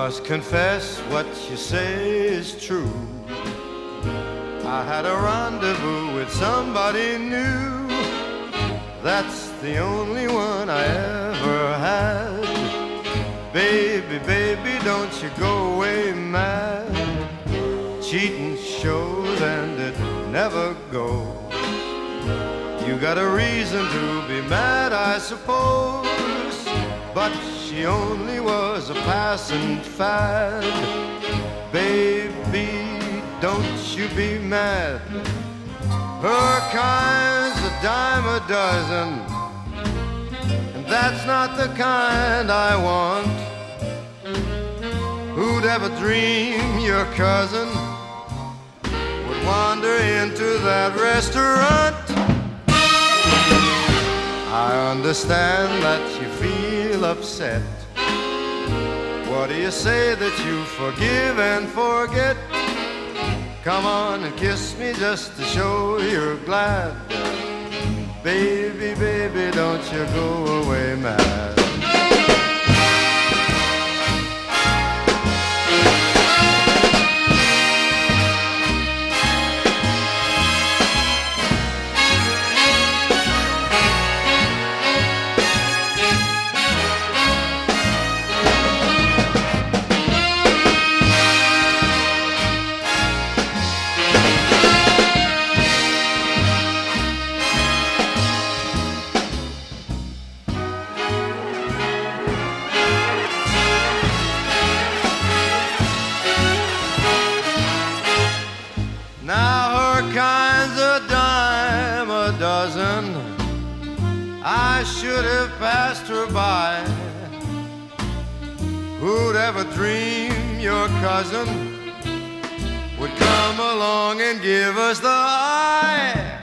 must confess what you say is true. I had a rendezvous with somebody new. That's the only one I ever had. Baby, baby, don't you go away mad. Cheating shows and it never goes. You got a reason to be mad, I suppose, but she only was a passing fad. Baby, don't you be mad. Her kind's a dime a dozen, and that's not the kind I want. Who'd ever dream your cousin would wander into that restaurant? I understand that you feel upset. What do you say that you forgive and forget? Come on and kiss me just to show you're glad. Baby, baby, don't you go away mad. I should have passed her by. Who'd ever dream your cousin would come along and give us the eye?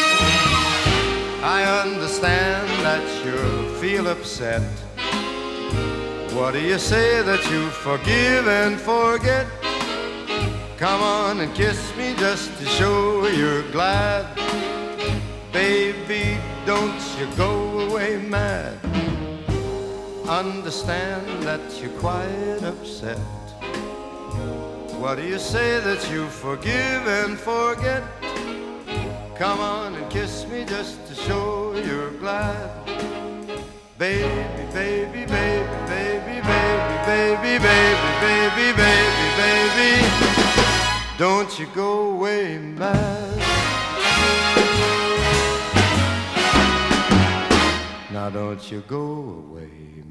I understand that you feel upset. What do you say that you forgive and forget? Come on and kiss me just to show you're glad. Baby, don't you go away mad. Understand that you're quite upset. What do you say that you forgive and forget? Come on and kiss me just to show you're glad. Baby, baby, baby, baby, baby, baby, baby, baby, baby, baby, don't you go away mad. Now don't you go away